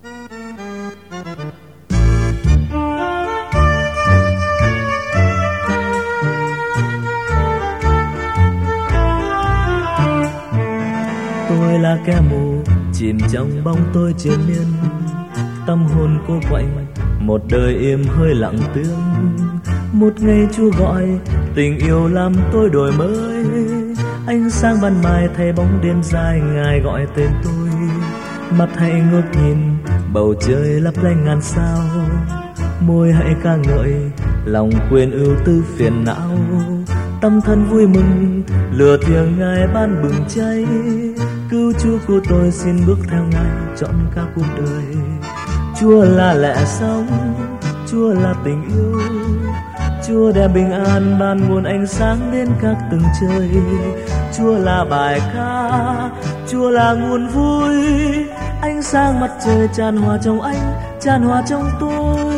Tôi là kẻ mù chìm trong bóng tôi triền miên, tâm hồn cô quạnh một đời im hơi lặng tiếng. Một ngày Chúa gọi tình yêu làm tôi đổi mới, ánh sáng ban mai thay bóng đêm dài, Ngài gọi tên tôi. Mắt hãy ngước nhìn bầu trời lấp lánh ngàn sao, môi hãy ca ngợi lòng quên ưu tư phiền não. Tâm thân vui mừng lửa thiêng Ngài ban bừng cháy, cứu Chúa của tôi xin bước theo Ngài trọn cả cuộc đời. Chúa là lẽ sống, Chúa là tình yêu, Chúa đem bình an ban nguồn ánh sáng đến các tầng trời. Chúa là bài ca, Chúa là nguồn vui, ánh sáng mặt trời tràn hòa trong anh, tràn hòa trong tôi.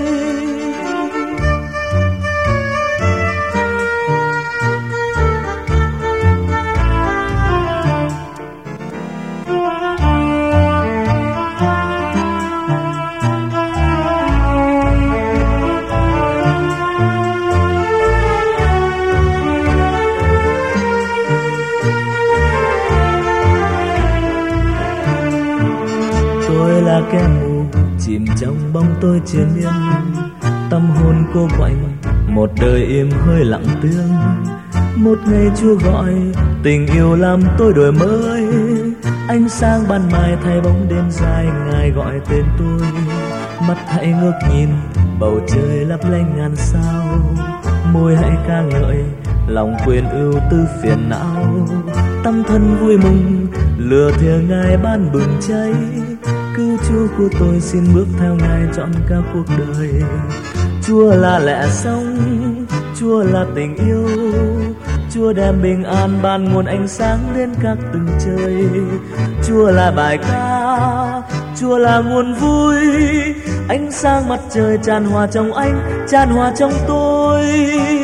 Là kẻ mù chìm trong bóng tôi triền miên, tâm hồn cô quạnh một đời im hơi lặng tiếng. Một ngày Chúa gọi tình yêu làm tôi đổi mới, ánh sáng ban mai thay bóng đêm dài, Ngài gọi tên tôi. Mắt hãy ngước nhìn bầu trời lấp lánh ngàn sao, môi hãy ca ngợi lòng quên ưu tư phiền não. Tâm thân vui mừng lửa thiêng Ngài ban bừng cháy, cứu Chúa của tôi xin bước theo Ngài trọn cả cuộc đời. Chúa là lẽ sống, Chúa là tình yêu, Chúa đem bình an ban nguồn ánh sáng đến các tầng trời. Chúa là bài ca, Chúa là nguồn vui, ánh sáng mặt trời tràn hòa trong anh, tràn hòa trong tôi.